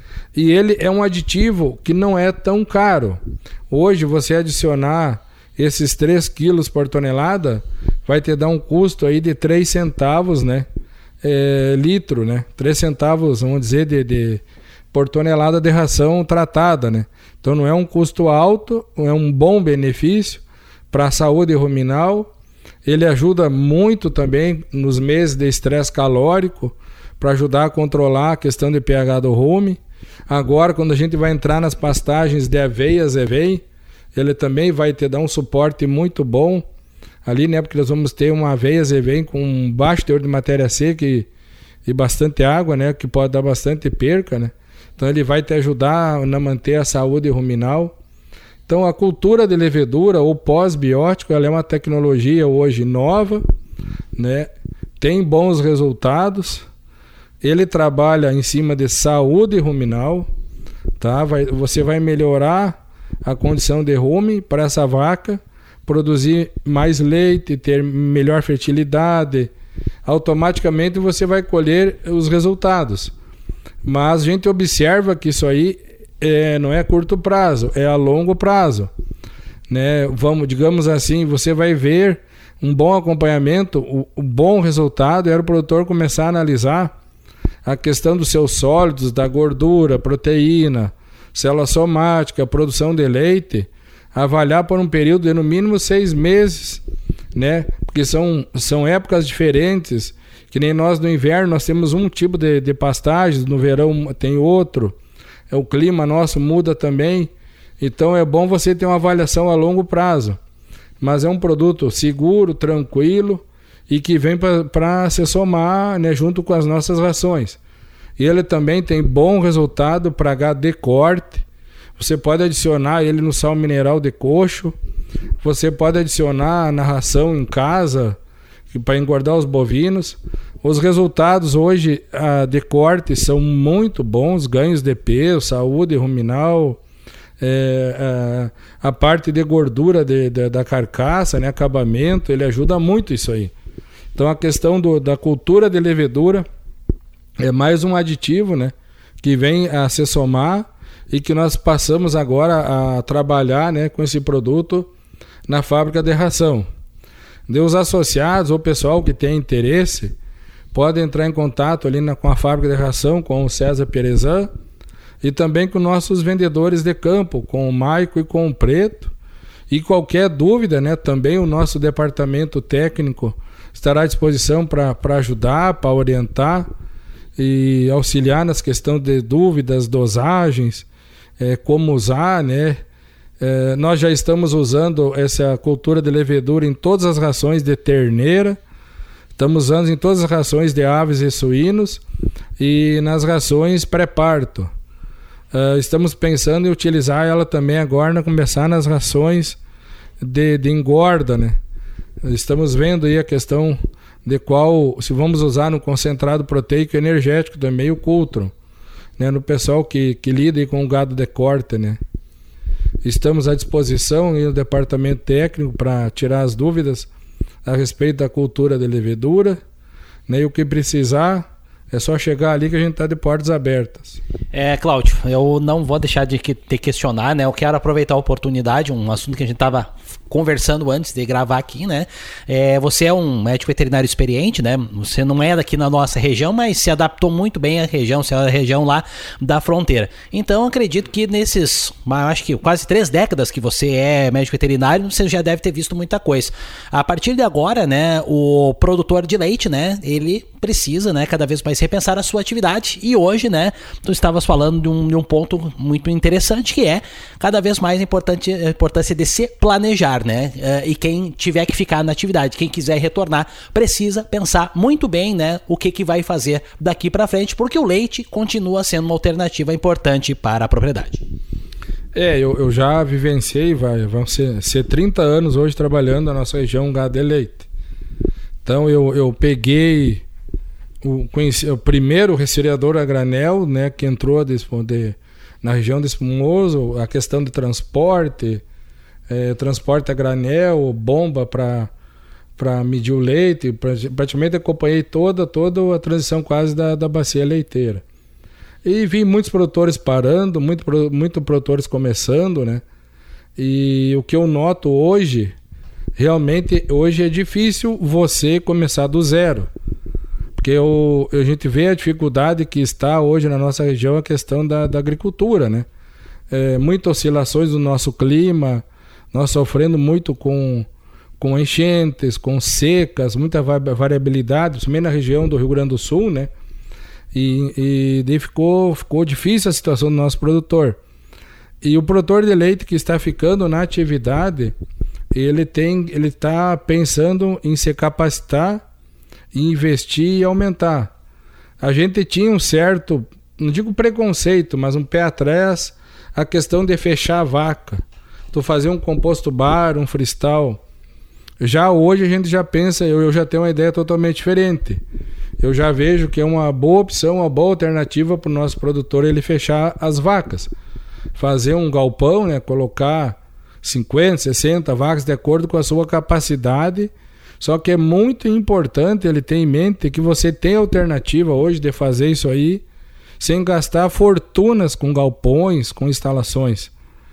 E ele é um aditivo que não é tão caro. Hoje, você adicionar esses três quilos por tonelada vai te dar um custo aí de três centavos, né? É, litro, né? três centavos, vamos dizer, de, de, por tonelada de ração tratada, né? Então não é um custo alto, é um bom benefício para a saúde ruminal. Ele ajuda muito também nos meses de estresse calórico, para ajudar a controlar a questão de pH do rume. Agora, quando a gente vai entrar nas pastagens de aveia, zevei, ele também vai te dar um suporte muito bom ali, né? Porque nós vamos ter uma aveia zevei com um baixo teor de matéria seca e, e bastante água, né? Que pode dar bastante perca, né? Então ele vai te ajudar a manter a saúde ruminal. Então a cultura de levedura ou pós-biótico, ela é uma tecnologia hoje nova, né? Tem bons resultados. Ele trabalha em cima de saúde ruminal, tá? Vai, você vai melhorar a condição de rume para essa vaca, produzir mais leite, ter melhor fertilidade. Automaticamente você vai colher os resultados. Mas a gente observa que isso aí é, não é a curto prazo, é a longo prazo, né? Vamos, digamos assim, você vai ver um bom acompanhamento, o, o bom resultado era o produtor começar a analisar a questão dos seus sólidos, da gordura, proteína, célula somática, produção de leite, avaliar por um período de no mínimo seis meses, né? Porque são, são épocas diferentes, que nem nós no inverno nós temos um tipo de, de pastagens, no verão tem outro, o clima nosso muda também, então é bom você ter uma avaliação a longo prazo, mas é um produto seguro, tranquilo e que vem para se somar, né, junto com as nossas rações. E ele também tem bom resultado para gado de corte. Você pode adicionar ele no sal mineral de coxo. Você pode adicionar na ração em casa para engordar os bovinos. Os resultados hoje a, de corte são muito bons, ganhos de peso, saúde ruminal, é, a, a parte de gordura de, de, da carcaça, né, acabamento, ele ajuda muito isso aí. Então a questão do, da cultura de levedura é mais um aditivo, né, que vem a se somar e que nós passamos agora a trabalhar, né, com esse produto na fábrica de ração. De os associados ou pessoal que tem interesse pode entrar em contato ali na, com a fábrica de ração, com o César Perezan e também com nossos vendedores de campo, com o Maico e com o Preto. E qualquer dúvida, né, também o nosso departamento técnico estará à disposição para ajudar, para orientar e auxiliar nas questões de dúvidas, dosagens, é, como usar, né? É, nós já estamos usando essa cultura de levedura em todas as rações de terneira, estamos usando em todas as rações de aves e suínos e nas rações pré-parto. Uh, estamos pensando em utilizar ela também agora, começar nas rações de, de engorda, né? Estamos vendo aí a questão de qual, se vamos usar no concentrado proteico energético também o Cultron, né? No pessoal que, que lida aí com o gado de corte, né? Estamos à disposição aí no departamento técnico para tirar as dúvidas a respeito da cultura de levedura, né? E o que precisar é só chegar ali que a gente está de portas abertas. É, Cláudio, eu não vou deixar de que, te questionar, né? Eu quero aproveitar a oportunidade, um assunto que a gente estava conversando antes de gravar aqui, né? É, você é um médico veterinário experiente, né? Você não é daqui na nossa região, mas se adaptou muito bem à região, se é a região lá da fronteira. Então, acredito que nesses, acho que quase três décadas que você é médico veterinário, você já deve ter visto muita coisa. A partir de agora, né, o produtor de leite, né, ele precisa, né, cada vez mais repensar a sua atividade. E hoje, né, tu estavas falando de um, de um ponto muito interessante, que é cada vez mais importante, a importância de se planejar, né? Uh, e quem tiver que ficar na atividade, quem quiser retornar, precisa pensar muito bem, né, o que, que vai fazer daqui para frente, porque o leite continua sendo uma alternativa importante para a propriedade. É, eu, eu já vivenciei, vai, vão ser, ser trinta anos hoje trabalhando na nossa região gado de leite. Então eu, eu peguei o, conheci, o primeiro resfriador a granel, né, que entrou de, de, na região de Espumoso, a questão de transporte, é, transporte a granel, bomba para para medir o leite, praticamente acompanhei toda, toda a transição quase da, da bacia leiteira. E vi muitos produtores parando, muito, muito produtores começando, né? E o que eu noto hoje, realmente hoje é difícil você começar do zero. Porque eu, a gente vê a dificuldade que está hoje na nossa região a questão da, da agricultura, né? É, muitas oscilações do nosso clima, nós sofrendo muito com, com enchentes, com secas, muita variabilidade, principalmente na região do Rio Grande do Sul, né? E, e daí ficou, ficou difícil a situação do nosso produtor. E o produtor de leite que está ficando na atividade, ele tem, ele está pensando em se capacitar, investir e aumentar. A gente tinha um certo, não digo preconceito, mas um pé atrás, a questão de fechar a vaca. Tu fazer um composto bar, um freestyle. Já hoje a gente já pensa, eu, eu já tenho uma ideia totalmente diferente. Eu já vejo que é uma boa opção, uma boa alternativa para o nosso produtor ele fechar as vacas. Fazer um galpão, né, colocar cinquenta, sessenta vacas de acordo com a sua capacidade. Só que é muito importante ele ter em mente que você tem alternativa hoje de fazer isso aí sem gastar fortunas com galpões, com instalações.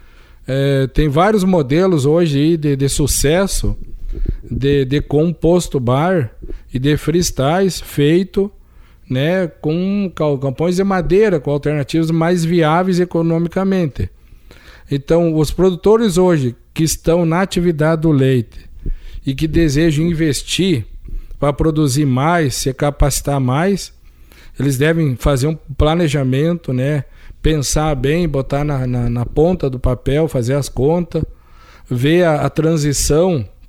É, tem vários modelos hoje aí de, de sucesso de, de composto bar e de freestyles feito, né, com galpões de madeira, com alternativas mais viáveis economicamente. Então, os produtores hoje que estão na atividade do leite e que desejam investir para produzir mais, se capacitar mais, eles devem fazer um planejamento, né, pensar bem, botar na, na, na ponta do papel, fazer as contas, ver a, a transição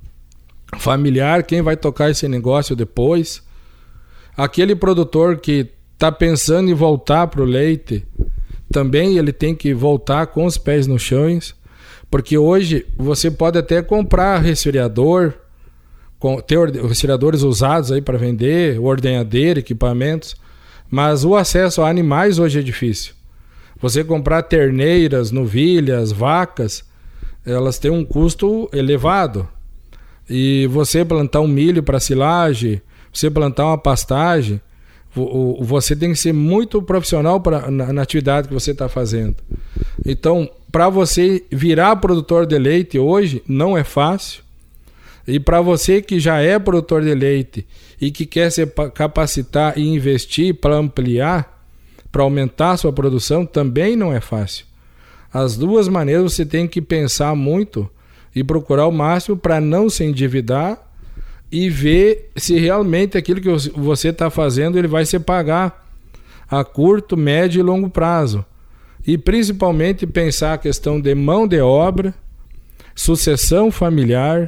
familiar, quem vai tocar esse negócio depois. Aquele produtor que está pensando em voltar para o leite, também ele tem que voltar com os pés no chão, porque hoje você pode até comprar resfriador, ter resfriadores usados aí para vender, ordenhadeira, equipamentos, mas o acesso a animais hoje é difícil. Você comprar terneiras, novilhas, vacas, elas têm um custo elevado. E você plantar um milho para silagem, você plantar uma pastagem, você tem que ser muito profissional pra, na, na atividade que você está fazendo. Então, para você virar produtor de leite hoje, não é fácil. E para você que já é produtor de leite e que quer se capacitar e investir para ampliar, para aumentar a sua produção, também não é fácil. As duas maneiras você tem que pensar muito e procurar o máximo para não se endividar e ver se realmente aquilo que você está fazendo ele vai se pagar a curto, médio e longo prazo. E principalmente pensar a questão de mão de obra, sucessão familiar,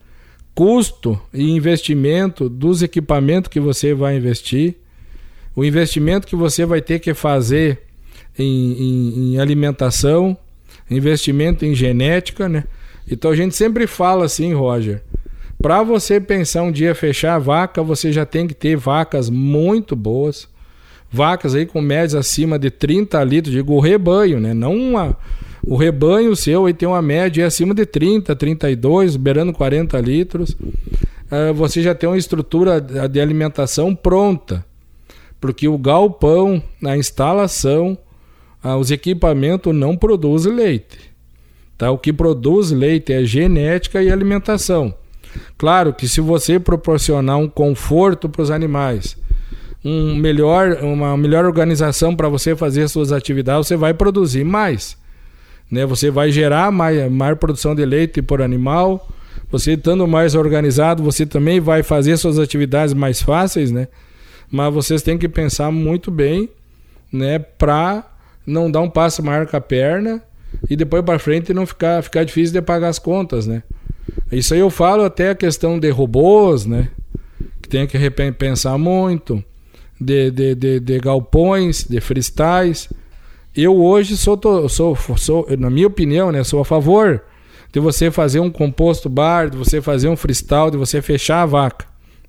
custo e investimento dos equipamentos que você vai investir, o investimento que você vai ter que fazer em, em, em alimentação, investimento em genética, né? Então a gente sempre fala assim, Roger, para você pensar um dia fechar a vaca, você já tem que ter vacas muito boas, vacas aí com médias acima de trinta litros, digo o rebanho, né? Não uma, o rebanho seu aí tem uma média acima de trinta, trinta e dois, beirando quarenta litros. Uh, você já tem uma estrutura de alimentação pronta, porque o galpão, a instalação, uh, os equipamentos não produzem leite. Tá? O que produz leite é genética e alimentação. Claro que se você proporcionar um conforto para os animais, um melhor, uma melhor organização para você fazer as suas atividades, você vai produzir mais. Né? Você vai gerar mais, mais produção de leite por animal. Você estando mais organizado, você também vai fazer suas atividades mais fáceis, né? Mas vocês têm que pensar muito bem, né, para não dar um passo maior com a perna e depois para frente não ficar, ficar difícil de pagar as contas, né? Isso aí eu falo até a questão de robôs, né? Que tem que repensar muito, de, de, de, de galpões, de freestyles. Eu hoje sou, sou, sou, na minha opinião, né, sou a favor de você fazer um composto bar, de você fazer um freestyle, de você fechar a vaca.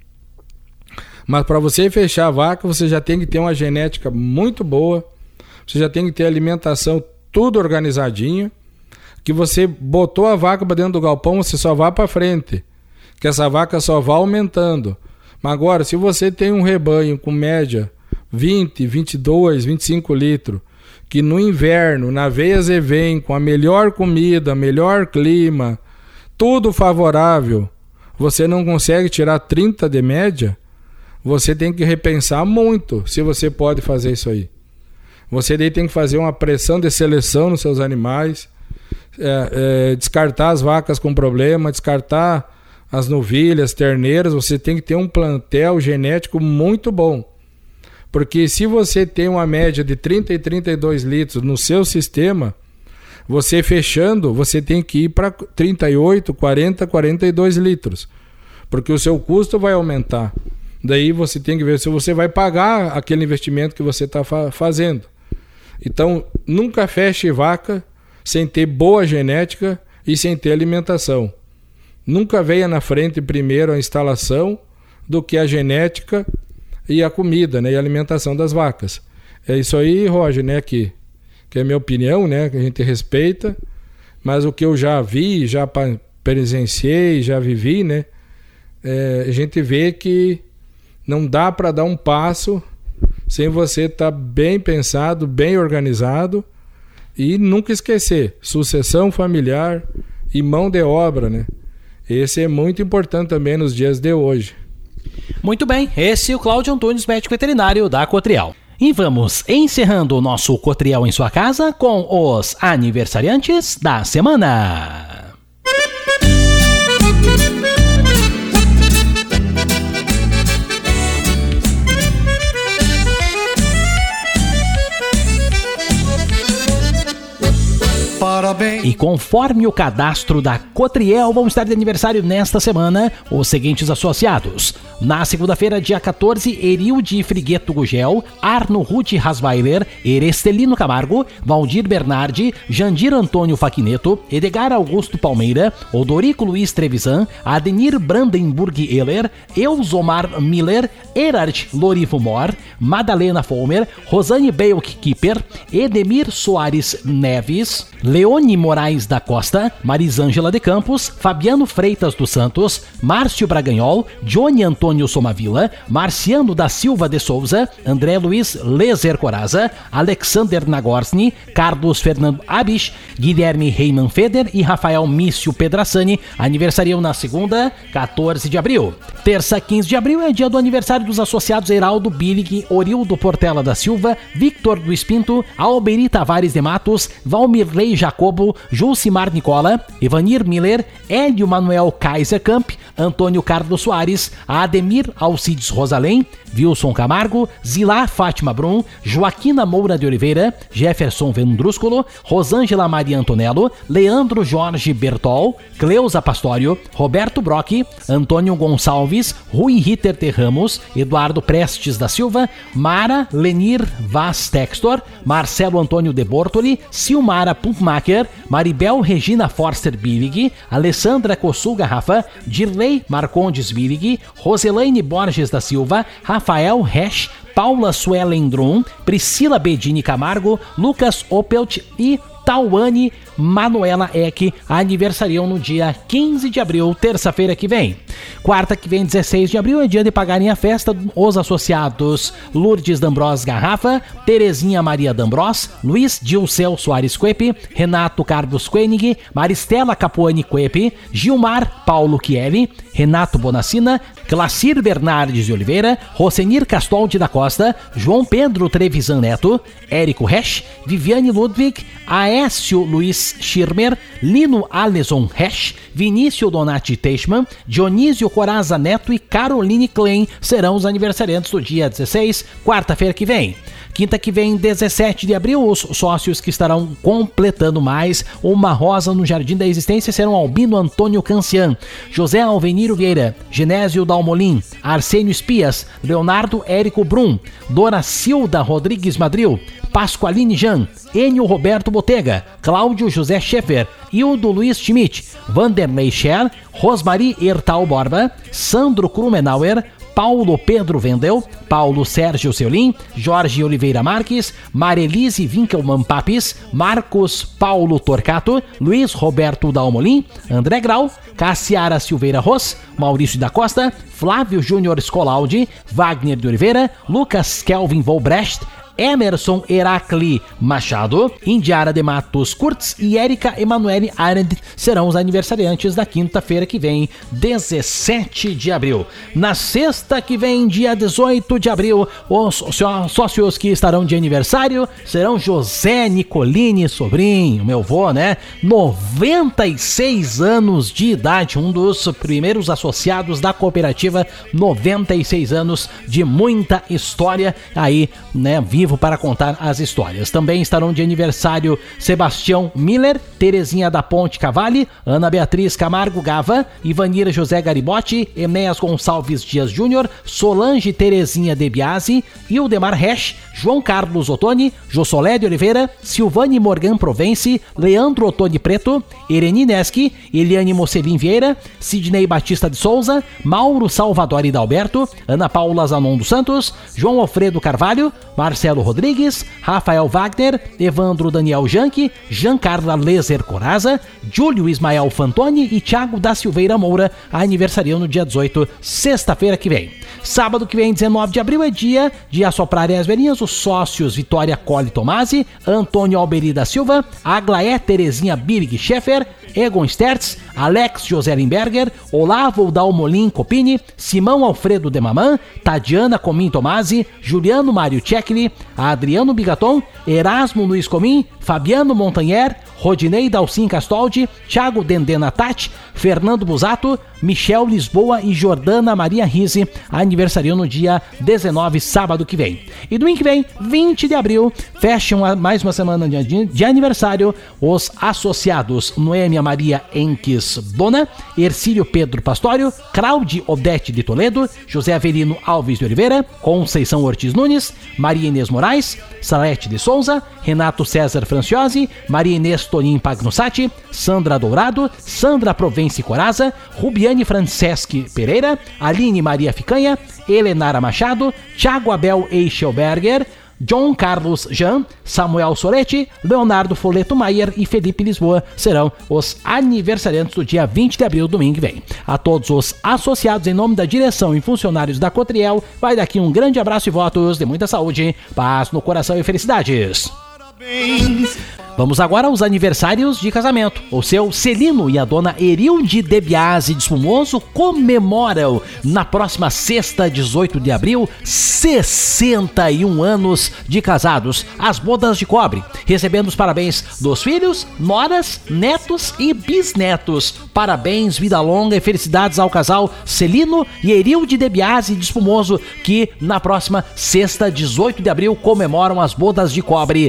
Mas para você fechar a vaca, você já tem que ter uma genética muito boa, você já tem que ter alimentação tudo organizadinho, que você botou a vaca para dentro do galpão, você só vai para frente, que essa vaca só vai aumentando. Mas agora, se você tem um rebanho com média vinte, vinte e dois, vinte e cinco litros, que no inverno, na veia vem com a melhor comida, melhor clima, tudo favorável, você não consegue tirar trinta de média, você tem que repensar muito se você pode fazer isso aí. Você daí tem que fazer uma pressão de seleção nos seus animais, é, é, descartar as vacas com problema, descartar as novilhas, terneiras. Você tem que ter um plantel genético muito bom. Porque se você tem uma média de trinta e trinta e dois litros no seu sistema, você fechando, você tem que ir para trinta e oito, quarenta, quarenta e dois litros. Porque o seu custo vai aumentar. Daí você tem que ver se você vai pagar aquele investimento que você está fa- fazendo. Então, nunca feche vaca sem ter boa genética e sem ter alimentação. Nunca venha na frente primeiro a instalação do que a genética e a comida, né, e a alimentação das vacas. É isso aí, Roger, né, que, que é a minha opinião, né, que a gente respeita, mas o que eu já vi, já presenciei, já vivi, né, é, a gente vê que não dá para dar um passo sem você estar tá bem pensado, bem organizado e nunca esquecer sucessão familiar e mão de obra, né? Esse é muito importante também nos dias de hoje. Muito bem, esse é o Cláudio Antunes, médico veterinário da Cotriel. E vamos encerrando o nosso Cotriel em sua casa com os aniversariantes da semana. Parabéns. E conforme o cadastro da Cotriel, vão estar de aniversário nesta semana os seguintes associados. Na segunda-feira, dia quatorze, Erilde Frigueto Gugel, Arno Ruth Rasweiler, Erestelino Camargo, Valdir Bernardi, Jandir Antônio Faquineto, Edgar Augusto Palmeira, Odorico Luiz Trevisan, Adenir Brandenburg Ehler, Eusomar Miller, Erard Lorivo Mor, Madalena Folmer, Rosane Belk Kipper, Edemir Soares Neves, Leone Moraes da Costa, Marisângela de Campos, Fabiano Freitas dos Santos, Márcio Braganhol, Johnny Antônio Somavila, Marciano da Silva de Souza, André Luiz Lezer Coraza, Alexander Nagorsny, Carlos Fernando Abish, Guilherme Reiman Feder e Rafael Mício Pedrassani aniversariam na segunda, quatorze de abril. Terça, quinze de abril é dia do aniversário dos associados Heraldo Billig, Orildo Portela da Silva, Victor do Espinto, Alberi Tavares de Matos, Valmirley Jacobo, Julcimar Nicola, Evanir Miller, Hélio Manuel Kaiserkamp, Antônio Carlos Soares, Ademir Alcides Rosalém, Wilson Camargo, Zilá Fátima Brum, Joaquina Moura de Oliveira, Jefferson Vendrúsculo, Rosângela Maria Antonello, Leandro Jorge Bertol, Cleusa Pastório, Roberto Brock, Antônio Gonçalves, Rui Ritter de Ramos, Eduardo Prestes da Silva, Mara Lenir Vaz Textor, Marcelo Antônio de Bortoli, Silmara Pumpmacher, Maribel Regina Forster Billig, Alessandra Cossul Garrafa, Dirley Marcondes Billig, Roselaine Borges da Silva, Rafael Resch, Paula Suelen Drum, Priscila Bedini Camargo, Lucas Opelt e Tauane Manuela Eck aniversariam no dia quinze de abril, terça-feira que vem. Quarta que vem, dezesseis de abril, é dia de pagarem a festa os associados Lourdes D'Ambros Garrafa, Terezinha Maria D'Ambros, Luiz Dilceu Soares Quepe, Renato Carlos Koenig, Maristela Capuani Quepe, Gilmar Paulo Chielli, Renato Bonacina, Clacir Bernardes de Oliveira, Rosenir Castoldi da Costa, João Pedro Trevisan Neto, Érico Resch, Viviane Ludwig, Aécio Luiz Schirmer, Lino Aleson Resch, Vinícius Donati Teichmann, Dionísio Coraza Neto e Caroline Klein serão os aniversariantes do dia dezesseis, quarta-feira que vem. Quinta que vem, dezessete de abril, os sócios que estarão completando mais uma rosa no Jardim da Existência serão Albino Antônio Cancian, José Alveniro Vieira, Genésio Dalmolin, Arsênio Espias, Leonardo Érico Brum, Dora Cilda Rodrigues Madril, Pasqualine Jan, Enio Roberto Botega, Cláudio José Schaeffer, Hildo Luiz Schmidt, Vanderlei Scher, Rosmari Ertal Borba, Sandro Krumenauer, Paulo Pedro Vendel, Paulo Sérgio Seulin, Jorge Oliveira Marques, Marelise Winkelmann Papis, Marcos Paulo Torcato, Luiz Roberto Dalmolin, André Grau, Cassiara Silveira Ros, Maurício da Costa, Flávio Júnior Scolaldi, Wagner de Oliveira, Lucas Kelvin Volbrecht, Emerson Heracli Machado, Indiara de Matos Kurtz e Érica Emanuele Arendt serão os aniversariantes da quinta-feira que vem, dezessete de abril. Na sexta que vem, dia dezoito de abril, os sócios que estarão de aniversário serão José Nicolini Sobrinho, meu vô, né? noventa e seis anos de idade, um dos primeiros associados da cooperativa, noventa e seis anos de muita história aí, né? Vivo para contar as histórias. Também estarão de aniversário Sebastião Miller, Terezinha da Ponte Cavalli, Ana Beatriz Camargo Gava, Ivanira José Garibotti, Enéas Gonçalves Dias Júnior, Solange Terezinha De Biasi, Ildemar Resch, João Carlos Ottoni, Jossolé de Oliveira, Silvane Morgan Provence, Leandro Ottoni Preto, Ereni Neschi, Eliane Mocelin Vieira, Sidney Batista de Souza, Mauro Salvador Dalberto, Ana Paula Zanon dos Santos, João Alfredo Carvalho, Marcelo Rodrigues, Rafael Wagner, Evandro Daniel Janque, Giancarla Lezer Coraza, Júlio Ismael Fantoni e Thiago da Silveira Moura aniversariam no dia dezoito, sexta-feira que vem. Sábado que vem, dezenove de abril, é dia de assoprarem as velhinhas os sócios Vitória Colli Tomasi, Antônio Alberi da Silva, Aglaé Terezinha Birg Schaeffer, Egon Stertz, Alex José Limberger, Olavo Dalmolin Copini, Simão Alfredo Demaman, Tadiana Comim Tomasi, Juliano Mário Tchekli, Adriano Bigaton, Erasmo Luiz Comim, Fabiano Montanher, Rodinei Dalcin Castoldi, Thiago Dendenatati, Fernando Busato, Michel Lisboa e Jordana Maria Rise, aniversariam no dia dezenove, sábado que vem. E domingo que vem, vinte de abril, fecham mais uma semana de, de aniversário os associados Noêmia Maria Enques Bona, Ercílio Pedro Pastório, Claude Odete de Toledo, José Avelino Alves de Oliveira, Conceição Ortiz Nunes, Maria Inês Moraes, Salete de Souza, Renato César Franciosi, Maria Inês Tonin Pagnussati, Sandra Dourado, Sandra Provence Coraza, Rubiane Franceschi Pereira, Aline Maria Ficanha, Helenara Machado, Thiago Abel Eichelberger, John Carlos Jean, Samuel Soletti, Leonardo Foleto Maier e Felipe Lisboa serão os aniversariantes do dia vinte de abril, domingo que vem. A todos os associados, em nome da direção e funcionários da Cotriel, vai daqui um grande abraço e votos de muita saúde, paz no coração e felicidades. Parabéns! Vamos agora aos aniversários de casamento. O seu Celino e a dona Erilde de Biasi de Espumoso comemoram na próxima sexta, dezoito de abril, sessenta e um anos de casados, as bodas de cobre, recebendo os parabéns dos filhos, noras, netos e bisnetos. Parabéns, vida longa e felicidades ao casal Celino e Erilde de Biasi de Espumoso, que na próxima sexta, dezoito de abril, comemoram as bodas de cobre,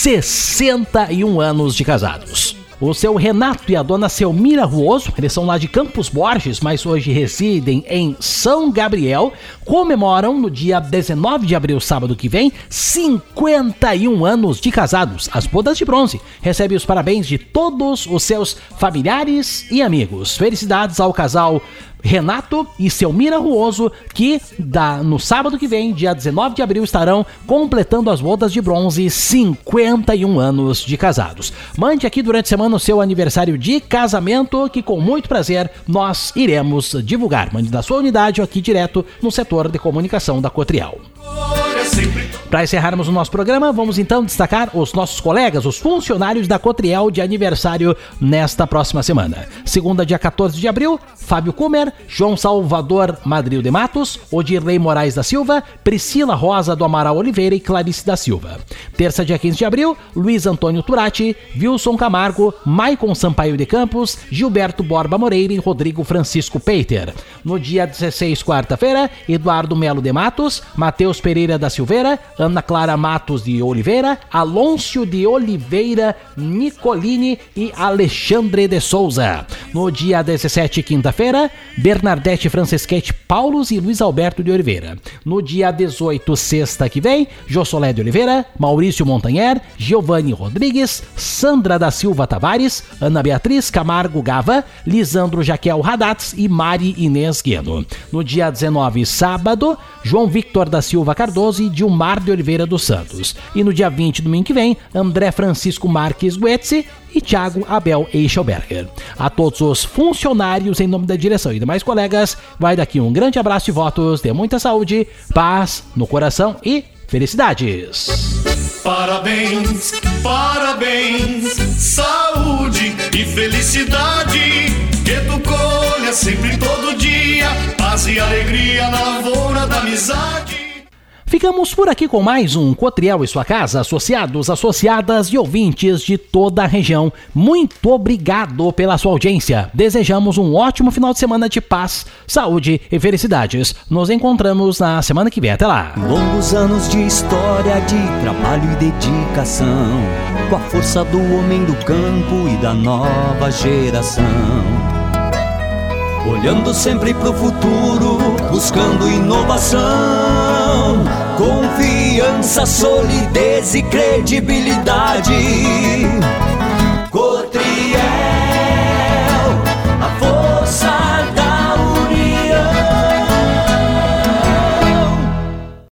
sessenta e um anos de casados. O seu Renato e a dona Selmira Ruoso, eles são lá de Campos Borges, mas hoje residem em São Gabriel, comemoram no dia dezenove de abril, sábado que vem, cinquenta e um anos de casados, as bodas de bronze. Recebe os parabéns de todos os seus familiares e amigos. Felicidades ao casal Renato e Selmira Ruoso, que da, no sábado que vem, dia dezenove de abril, estarão completando as bodas de bronze, cinquenta e um anos de casados. Mande aqui durante a semana o seu aniversário de casamento, que com muito prazer nós iremos divulgar. Mande da sua unidade ou aqui direto no setor de comunicação da Cotriel. Para encerrarmos o nosso programa, vamos então destacar os nossos colegas, os funcionários da Cotriel de aniversário nesta próxima semana. Segunda, dia quatorze de abril, Fábio Kumer, João Salvador Madril de Matos, Odirley Moraes da Silva, Priscila Rosa do Amaral Oliveira e Clarice da Silva. Terça, dia quinze de abril, Luiz Antônio Turati, Wilson Camargo, Maicon Sampaio de Campos, Gilberto Borba Moreira e Rodrigo Francisco Peiter. No dia dezesseis, quarta-feira, Eduardo Melo de Matos, Matheus Pereira da Silveira, Ana Clara Matos de Oliveira, Alôncio de Oliveira Nicolini e Alexandre de Souza. No dia dezessete, quinta-feira, Bernadette Franceschetti Paulos e Luiz Alberto de Oliveira. No dia dezoito, sexta que vem, Jossolé de Oliveira, Maurício Montanher, Giovanni Rodrigues, Sandra da Silva Tavares, Ana Beatriz Camargo Gava, Lisandro Jaquel Radatz e Mari Inês Gueno. No dia dezenove, sábado, João Victor da Silva Cardoso e Dilmar de Oliveira dos Santos. E no dia vinte, domingo que vem, André Francisco Marques Guetze e Thiago Abel Eichelberger. A todos os funcionários, em nome da direção e demais colegas, vai daqui um grande abraço e votos de muita saúde, paz no coração e felicidades. Parabéns, parabéns, saúde e felicidade, que tu colha sempre todo dia, paz e alegria na lavoura da amizade. Ficamos por aqui com mais um Cotriel e sua casa, associados, associadas e ouvintes de toda a região. Muito obrigado pela sua audiência. Desejamos um ótimo final de semana de paz, saúde e felicidades. Nos encontramos na semana que vem. Até lá. Longos anos de história, de trabalho e dedicação, com a força do homem do campo e da nova geração. Olhando sempre pro futuro, buscando inovação, confiança, solidez e credibilidade.